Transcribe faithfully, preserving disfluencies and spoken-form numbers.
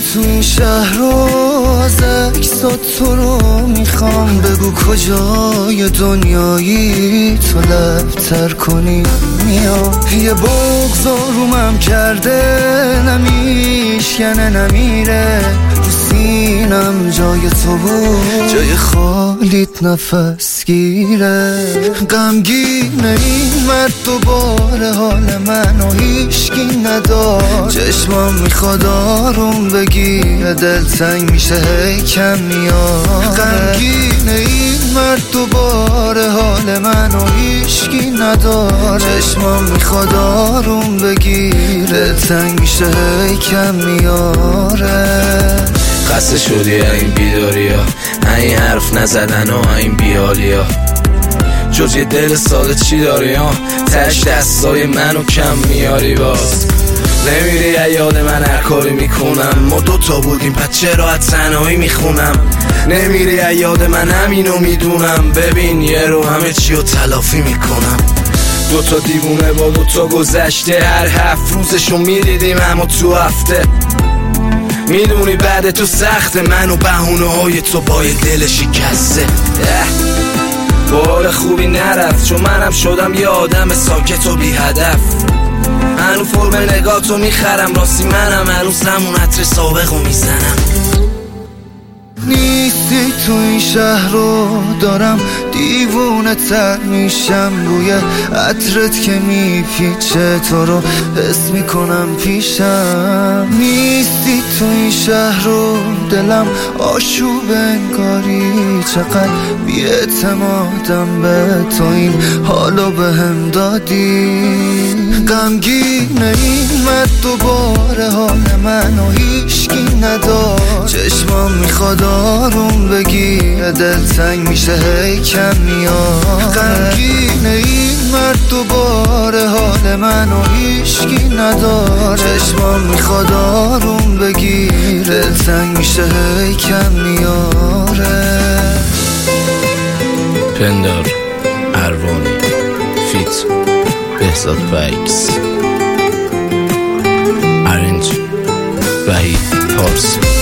تو این شهر رو از عکسات تو رو میخوام، بگو کجای دنیایی تو لبتر کنی میام. یه بغض آرومم کرده نمیشکنه نمیره، تو سینم جای تو بود جای خالیت نفس گیره. غمگینه این مرد دوباره حال منو هیشکی ندار، چشمام میخواد آروم بگیره دلتنگ میشه هی کم میاد. غمگینه این مرد دوباره حال منو هیشکی ندار، چشمام میخواد آروم بگیره دلتنگ میشه هی کم میاره. خسته شدی این بیداری ها، این حرف نزدن و این بیالی ها، جز یه دل ساده چی داری ها؟ تش دستای منو کم میاری باز. نمیری یاد من هر کاری میکنم، ما دوتا بودیم پس چرا تنهایی میخونم. نمیری یاد من همینو میدونم، ببین یه رو همه چی رو تلافی میکنم. دوتا دیوونه با دوتا گذشته، هر هفت روزشو میدیدیم اما تو هفته. میدونی بعد تو سخته، من و بهونه های تو با یه دل شکسته. بار خوبی نرفت چون منم شدم یه آدم ساکت و بی هدف. هنو فرم نگاه تو میخرم، راستی منم هنوز همون عطر سابقو میزنم. نیستی تو این شهر رو دارم دیوونه تر میشم، بوی عطرت که میپیچه تو رو حس میکنم پیشم. نیستی تو این شهر رو دلم آشوب انگاری، چقدر بی‌اعتمادم به تو این حالو بهم دادی. غمگینه این مرد دوباره حال منو هیشکی ندار، چشمام میخواد آروم بگیره دلتنگ میشه هی کم میاد. غمگینه این مرد دوباره حال منو هیشکی ندار، چشمام میخواد آروم بگیره دلتنگ میشه هی کم میاره. پندار اروانی فیت بهزاد فیکس، ارنج وحید پارسی.